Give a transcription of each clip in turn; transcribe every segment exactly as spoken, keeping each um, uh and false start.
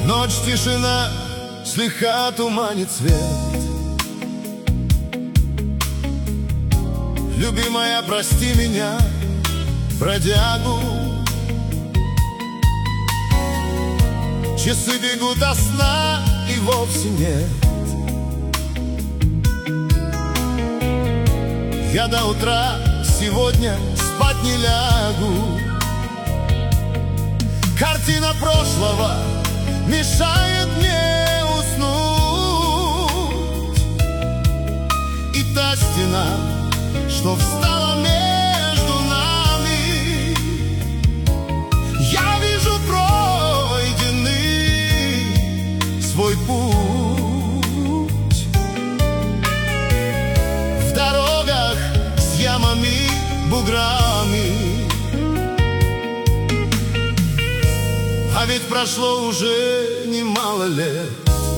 Ночь, тишина, слегка туманит свет. Любимая, прости меня, бродягу. Часы бегут, а сна и вовсе нет. Я до утра сегодня спать не лягу. Картина прошлого мешает мне уснуть. И та стена, что встала между нами, я вижу пройденный свой путь. В дорогах с ямами, буграми, а ведь прошло уже немало лет.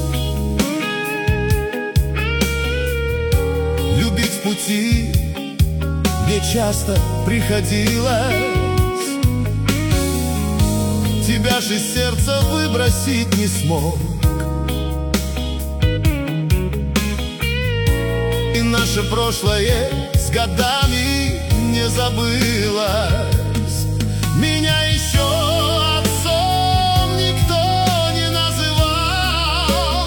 Любить в пути мне часто приходилось. Тебя же из сердца выбросить не смог. И наше прошлое с годами не забылось. Меня еще отцом никто не называл,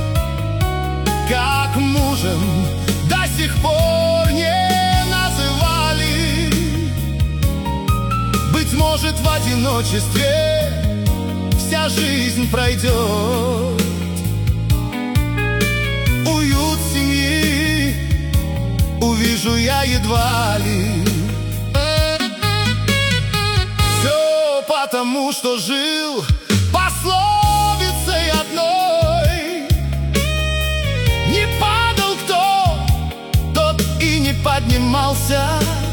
как мужем до сих пор не называли. Быть может, в одиночестве вся жизнь пройдет. Уют семьи увижу я едва ли. Все потому, что жил пословицей одной: не падал кто, тот и не поднимался.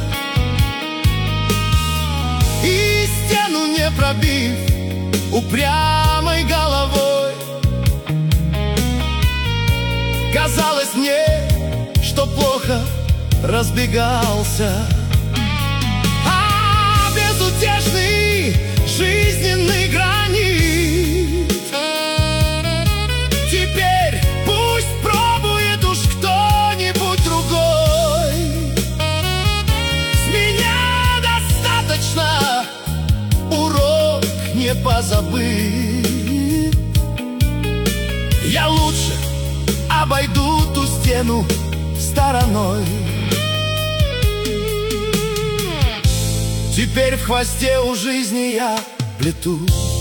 И стену не пробив упрямой головой, казалось мне, что плохо разбегался. А безутешный жизненный гранит теперь пусть пробует уж кто-нибудь другой. С меня достаточно урок не позабыть. Я лучше обойду ту стену стороной. Теперь в хвосте у жизни я плету